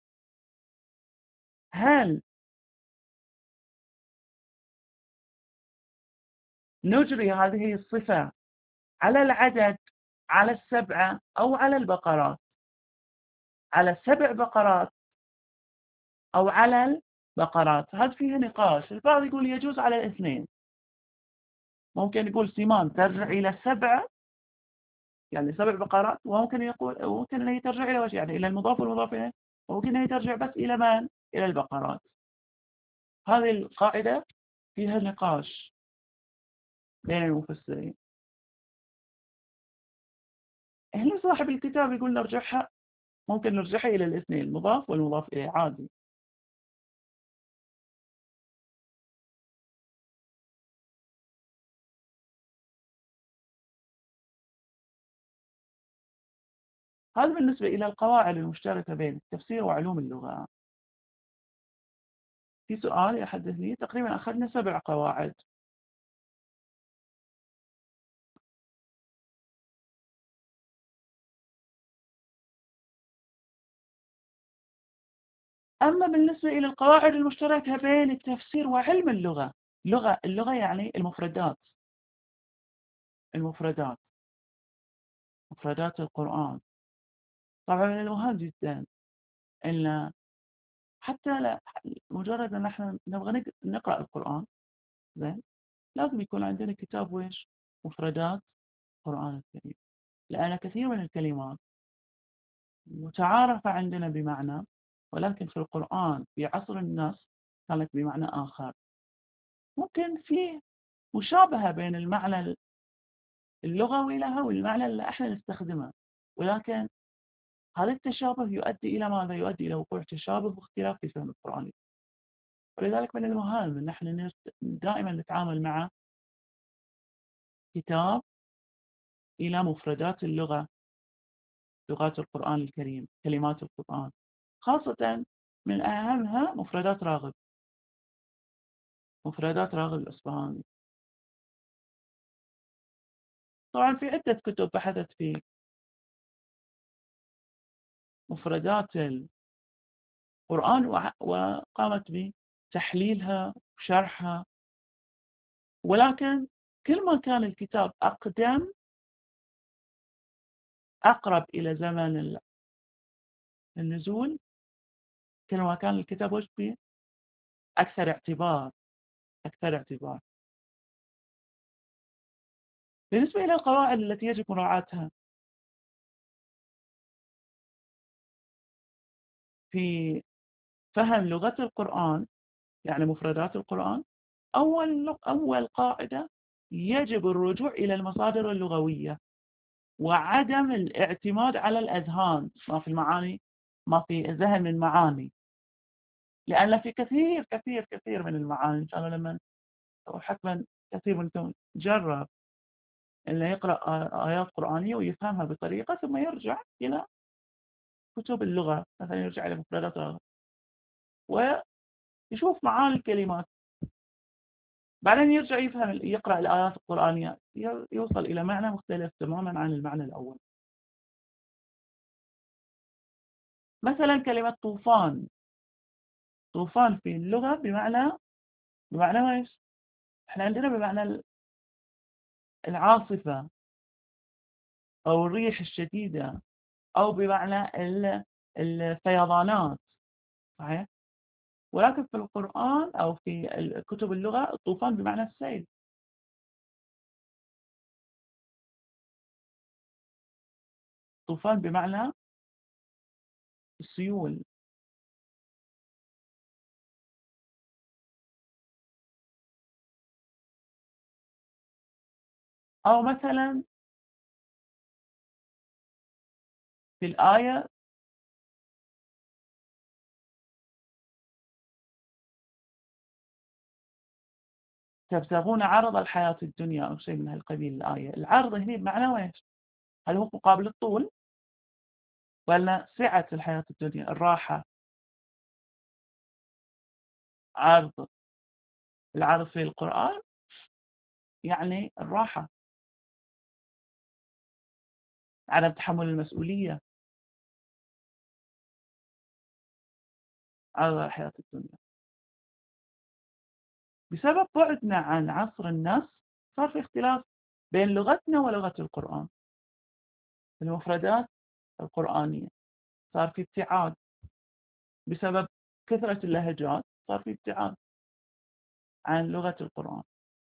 Speaker 1: هل نجري هذه الصفة على العدد، على السبعة، أو على البقرات؟ على السبع بقرات أو على البقرات؟ هذا فيه نقاش. البعض يقول يجوز على الاثنين. ممكن يقول سمان ترجع إلى السبع، يعني سبع بقرات، وممكن يقول ممكن أن هي ترجع إلى وش، يعني إلى المضاف والمضاف إليه، وممكن أن هي ترجع بس إلى من؟ إلى البقرات. هذه القاعدة فيها نقاش بين المفسرين. هنا صاحب الكتاب يقول نرجعها، ممكن نرجعها إلى الاثنين، المضاف والمضاف إليه، عادي. هذا بالنسبة إلى القواعد المشتركة بين التفسير وعلوم اللغة. في سؤال يحدثني، تقريبا أخذنا سبع قواعد. أما بالنسبة إلى القواعد المشتركة بين التفسير وعلم اللغة، لغة اللغة يعني المفردات، المفردات مفردات القرآن. طبعا من المهم جدا أن حتى لا مجرد أن احنا نبغى نقرأ القرآن زين، لازم يكون عندنا كتاب ويش مفردات القرآن الكريم، لأن كثير من الكلمات متعارفة عندنا بمعنى، ولكن في القرآن في عصر النص كانت بمعنى آخر. ممكن فيه مشابهة بين المعنى اللغوي لها والمعنى اللي احنا نستخدمه، ولكن هذا التشابه يؤدي إلى ماذا؟ يؤدي إلى وقوع تشابه واختلاف في فهم القرآن. ولذلك من المهم أن احنا دائما نتعامل مع كتاب إلى مفردات اللغة، لغات القرآن الكريم، كلمات القرآن، خاصة من أهمها مفردات راغب. مفردات راغب الإصفهاني. طبعا في عدة كتب بحثت في مفردات القرآن وقامت بتحليلها وشرحها، ولكن كل ما كان الكتاب أقدم أقرب إلى زمن النزول، كل ما كان الكتاب وش فيه أكثر اعتبار أكثر اعتبار. بالنسبة إلى القواعد التي يجب مراعاتها في فهم لغة القرآن، يعني مفردات القرآن، أول أول قاعدة يجب الرجوع إلى المصادر اللغوية وعدم الاعتماد على الأذهان، ما في المعاني ما في الذهن من معاني، لأن في كثير كثير كثير من المعاني. إن شاء الله لما حتما كثير منكم جرب إنه يقرأ آيات قرآنية ويفهمها بطريقة ثم يرجع إلى كتب اللغة، مثلا يرجع إلى مفردات اللغة ويشوف معاني الكلمات، بعدين يرجع يفهم يقرأ الآيات القرآنية يوصل إلى معنى مختلف تماما عن المعنى الأول. مثلا كلمة طوفان، طوفان في اللغة بمعنى بمعنى ايش؟ احنا عندنا بمعنى العاصفة أو الريح الشديدة أو بمعنى الفيضانات، صحيح؟ ولكن في القرآن أو في كتب اللغة الطوفان بمعنى السيل، طوفان بمعنى السيول. أو مثلا في الآية تبتغون عرض الحياة الدنيا أو شيء من هالقبيل. الآية العرض هنا بمعنى ويش؟ هل هو مقابل الطول ولا سعة الحياة الدنيا الراحة؟ عرض، العرض في القرآن يعني الراحة، عدم تحمل المسؤولية، عرض الحياة الدنيا. بسبب بعدنا عن عصر النص صار في اختلاف بين لغتنا ولغة القرآن، المفردات القرآنية صار في ابتعاد بسبب كثرة اللهجات، صار في ابتعاد عن لغة القرآن.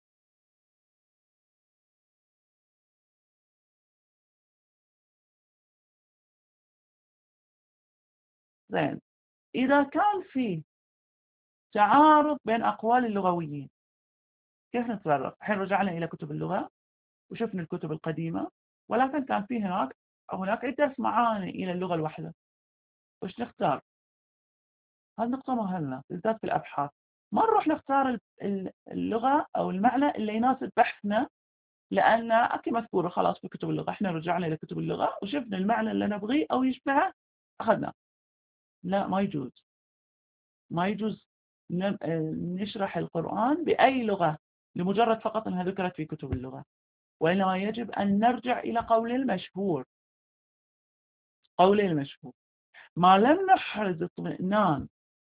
Speaker 1: زين، إذا كان في تعارض بين أقوال اللغويين كيف نتصرف؟ الحين رجعنا إلى كتب اللغة وشفنا الكتب القديمة، ولكن كان في هناك هناك عدة معاني إلى اللغة الواحدة، وش نختار؟ هذه نقطة مهمة بالذات في الأبحاث. ما نروح نختار اللغة أو المعنى اللي يناسب بحثنا لأن أكيد مذكورة خلاص في كتب اللغة، إحنا رجعنا إلى كتب اللغة وشفنا المعنى اللي نبغيه أو يشبهه أخذناه. لا، ما يجوز، ما يجوز نشرح القرآن بأي لغة لمجرد فقط أنها ذكرت في كتب اللغة، وإنما يجب أن نرجع إلى قول المشهور. قول المشهور ما لم نحرز اطمئنان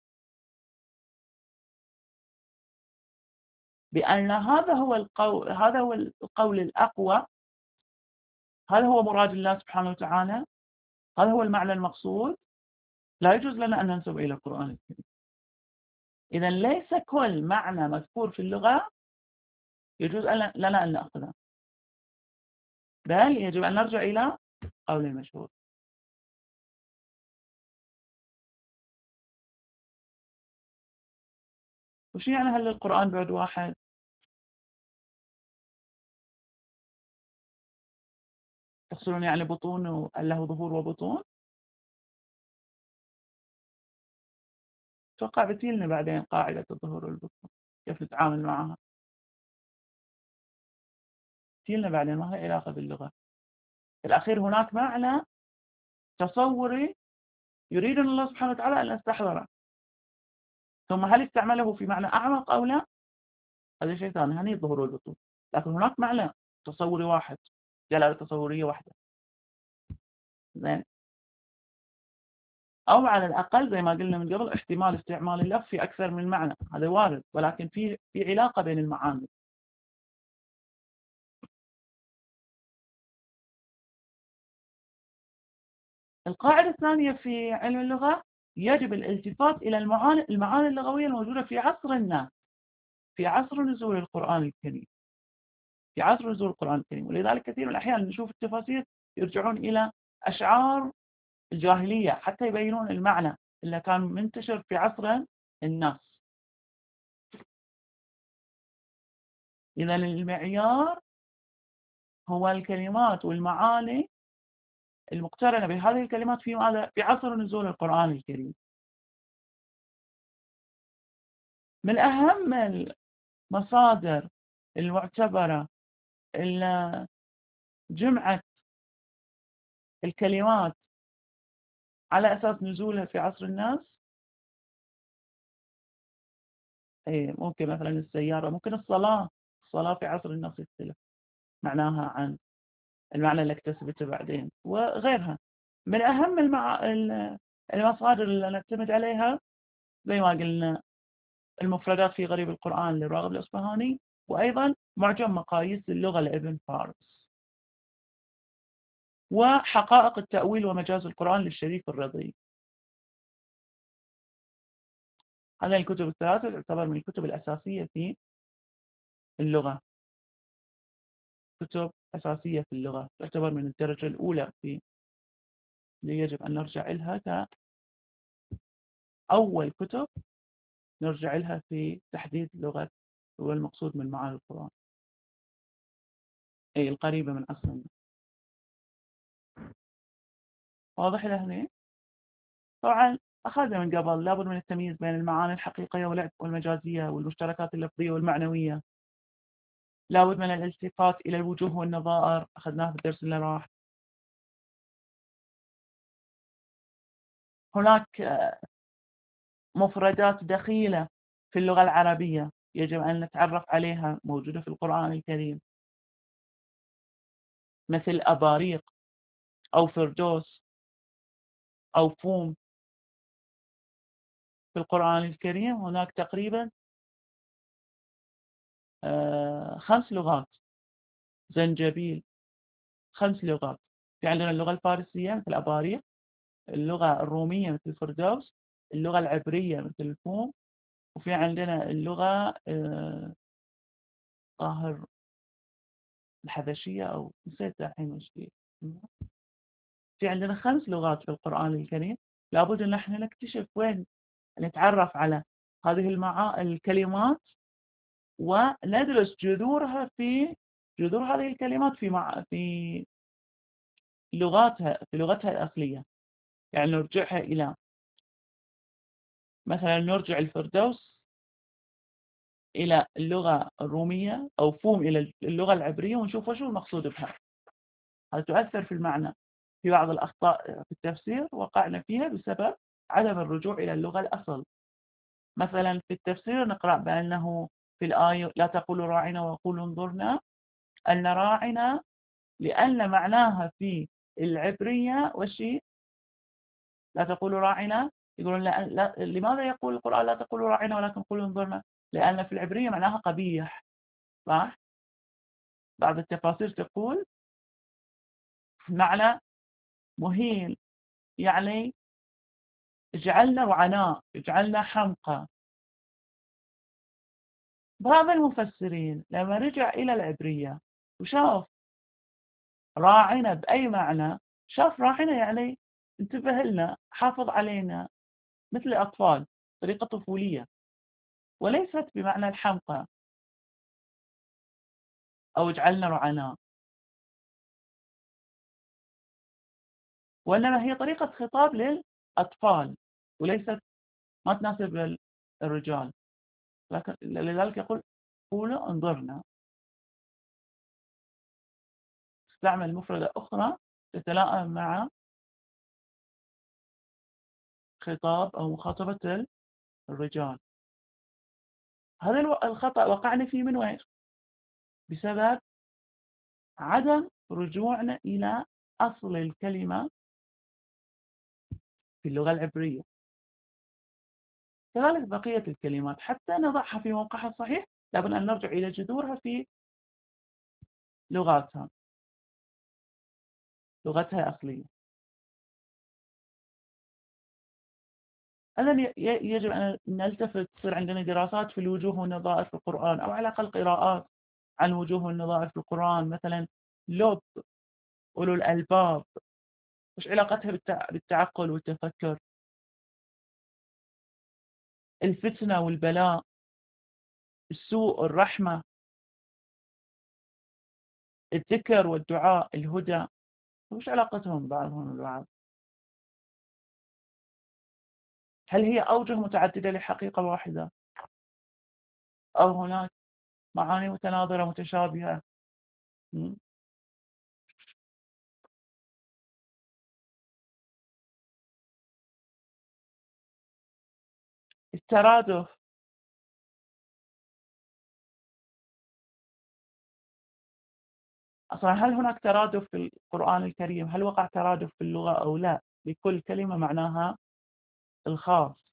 Speaker 1: بأن هذا هو القول هذا هو القول الأقوى، هذا هو مراد الله سبحانه وتعالى، هذا هو المعنى المقصود، لا يجوز لنا أن ننسب إلى القرآن الكريم. إذا ليس كل معنى مذكور في اللغة يجوز لنا أن نأخذه، بل يجب أن نرجع إلى قول المشهور. وش يعني هل القرآن بعد واحد؟ تقصدون يعني بطون له ظهور وبطون؟ أتوقع بتيلنا بعدين قاعدة الظهور والبطون كيف نتعامل معها، تيلنا بعدين، ما لها علاقة باللغة. في الأخير هناك معنى تصوري يريد الله سبحانه وتعالى أن نستحضره، ثم هل استعمله في معنى أعمق أو لا؟ هذا شيء ثاني، هني الظهور والبطون. لكن هناك معنى تصوري واحد، دلالة تصورية واحدة، زين. أو على الأقل زي ما قلنا من قبل احتمال استعمال اللفظ في أكثر من معنى، هذا وارد، ولكن في في علاقة بين المعاني. القاعدة الثانية في علم اللغة، يجب الالتفات إلى المعاني المعاني اللغوية الموجودة في عصر الناس، في عصر نزول القرآن الكريم، في عصر نزول القرآن الكريم. ولذلك كثير من الأحيان نشوف التفاسير يرجعون إلى أشعار الجاهلية حتى يبينون المعنى اللي كان منتشر في عصر الناس. إذا المعيار هو الكلمات والمعاني المقترنة بهذه الكلمات في ماذا؟ في عصر نزول القرآن الكريم. من أهم المصادر المعتبرة اللي جمعت الكلمات على أساس نزولها في عصر الناس، إيه ممكن مثلا السيارة، ممكن الصلاة. الصلاة في عصر الناس يختلف معناها عن المعنى اللي اكتسبته بعدين، وغيرها. من أهم المع... المصادر اللي نعتمد عليها زي ما قلنا المفردات في غريب القرآن للراغب الأصفهاني، وأيضا معجم مقاييس اللغة لابن فارس، وحقائق التأويل ومجاز القرآن للشريف الرضي. هذه الكتب الثلاثة تعتبر من الكتب الأساسية في اللغة، كتب أساسية في اللغة، تعتبر من الدرجة الأولى في اللي يجب أن نرجع لها كأول كتب نرجع لها في تحديد لغة والمقصود من معاني القرآن، أي القريبة من عصرنا. واضح لهنا؟ طبعا أخذنا من قبل لابد من التمييز بين المعاني الحقيقية والمجازية والمشتركات اللفظية والمعنوية، لابد من الالتفات إلى الوجوه والنظائر، أخذناه في الدرس اللي راح. هناك مفردات دخيلة في اللغة العربية يجب أن نتعرف عليها، موجودة في القرآن الكريم، مثل أباريق أو فردوس أو فوم. في القرآن الكريم هناك تقريبا خمس لغات. زنجبيل، خمس لغات. في عندنا اللغة الفارسية مثل أباريق، اللغة الرومية مثل فردوس، اللغة العبرية مثل الفوم، وفي عندنا اللغة قاهر الحبشية أو نسيت الحين وش هي. في عندنا خمس لغات في القرآن الكريم، لابد أن نحن نكتشف وين نتعرف على هذه المعا... الكلمات وندرس جذورها في جذور هذه الكلمات في مع... في لغاتها في لغتها الأصلية. يعني نرجعها إلى مثلا نرجع الفردوس إلى اللغة الرومية أو فوم إلى اللغة العبرية ونشوف وشو المقصود بها. هذا تؤثر في المعنى. في بعض الأخطاء في التفسير وقعنا فيها بسبب عدم الرجوع إلى اللغة الأصل. مثلا في التفسير نقرأ بأنه في الآية لا تقولوا راعنا وقولوا انظرنا، أن راعنا لأن معناها في العبرية والشيء لا تقولوا راعنا، يقولون لا لا لماذا يقول القرآن لا تقولوا راعنا ولكن قولوا انظرنا؟ لأن في العبرية معناها قبيح، صح؟ بعض التفاسير تقول معنى مهين، يعني اجعلنا رعناء، اجعلنا حمقى. بعض المفسرين لما رجع إلى العبرية وشاف راعنا بأي معنى، شاف راعنا يعني انتبه لنا، حافظ علينا، مثل الأطفال، طريقة طفولية، وليست بمعنى الحمقى أو اجعلنا رعناء، وإنما هي طريقة خطاب للأطفال وليست ما تناسب الرجال. لكن لذلك يقول قولوا انظرنا، استعمل مفردة أخرى تتلائم مع خطاب أو مخاطبة الرجال. هذا الخطأ وقعنا فيه من وين؟ بسبب عدم رجوعنا إلى أصل الكلمة في اللغة العبرية. كذلك بقية الكلمات حتى نضعها في موقعها الصحيح لابد أن نرجع إلى جذورها في لغاتها لغتها أصلية. إذن يجب أن نلتفت تصير عندنا دراسات في الوجوه والنظائر في القرآن، أو على الأقل قراءات عن وجوه والنظائر في القرآن. مثلا لوط، أولو الألباب، وش علاقتها بالتعقل والتفكر؟ الفتنة والبلاء، السوء والرحمة، الذكر والدعاء، الهدى، وش علاقتهم بعضهم ببعض؟ هل هي أوجه متعددة لحقيقة واحدة، أو هناك معاني متناظرة متشابهة؟ الترادف، أصلا هل هناك ترادف في القرآن الكريم؟ هل وقع ترادف في اللغة أو لا؟ لكل كلمة معناها الخاص.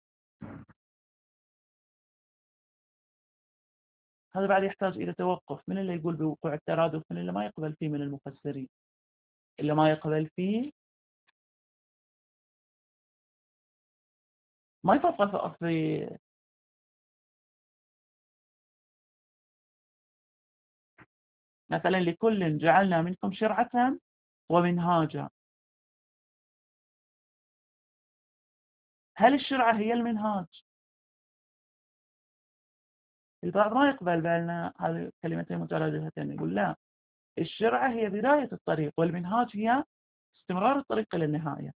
Speaker 1: هذا بعد يحتاج إلى توقف. من اللي يقول بوقوع الترادف؟ من اللي ما يقبل فيه من المفسرين. اللي ما يقبل فيه ما يفرق في مثلا لكل جعلنا منكم شرعة ومنهاجا. هل الشرعة هي المنهاج؟ البعض ما يقبل بأن هذه كلمتين مترادفتين، يقول لا، الشرعة هي بداية الطريق والمنهاج هي استمرار الطريق إلى النهاية.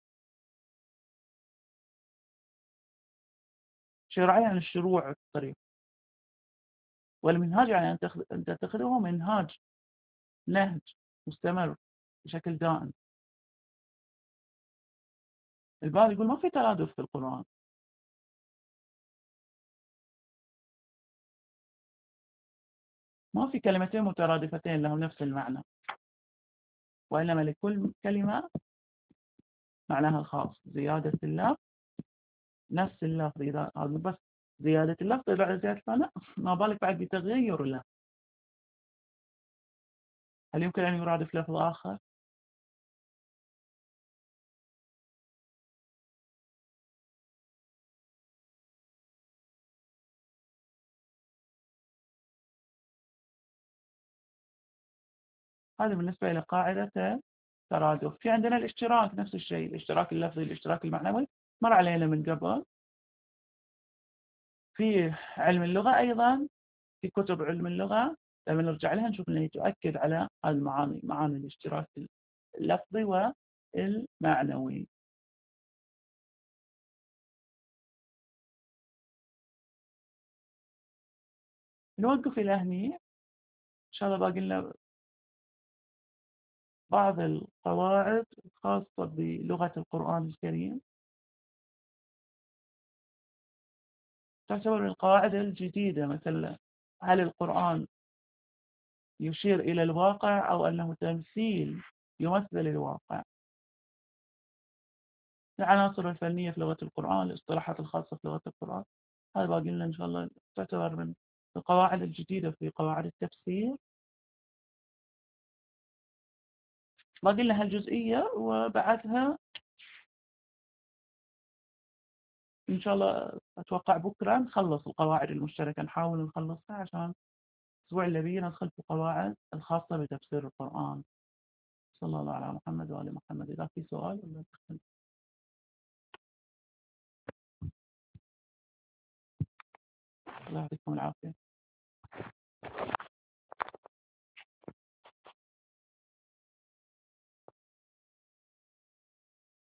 Speaker 1: شرعة يعني الشروع في الطريق، والمنهاج يعني أن تتخذه منهاج، نهج مستمر بشكل دائم. البعض يقول ما في ترادف في القرآن، ما في كلمتين مترادفتين لهم نفس المعنى، وإنما لكل كلمة معناها الخاص. زيادة اللفظ نفس اللفظ، إذا هذا بس زيادة اللفظ بعد زيادة المعنى، ما بالك بعد بتغير اللفظ. هل يمكن أن يرادف لفظ آخر؟ هذا بالنسبة إلى قاعدة الترادف. في عندنا الاشتراك، نفس الشيء، الاشتراك اللفظي، الاشتراك المعنوي، مر علينا من قبل. في علم اللغة أيضا، في كتب علم اللغة لما نرجع لها نشوف أنها تؤكد على هذه المعاني، معاني الاشتراك اللفظي والمعنوي. نوقف إلى هني إن شاء الله. باقي لنا بعض القواعد الخاصة بلغة القرآن الكريم، تعتبر من القواعد الجديدة. مثلا هل القرآن يشير إلى الواقع أو أنه تمثيل يمثل الواقع؟ العناصر الفنية في لغة القرآن، الاصطلاحات الخاصة في لغة القرآن، هذا باقي لنا إن شاء الله، تعتبر من القواعد الجديدة في قواعد التفسير. باقي لنا هالجزئية، وبعدها إن شاء الله أتوقع بكرة نخلص القواعد المشتركة، نحاول نخلصها عشان الأسبوع اللي بيه ندخل في القواعد الخاصة بتفسير القرآن. صلى الله على محمد وآل محمد. إذا في سؤال ولا تدخل. الله يعطيكم العافية.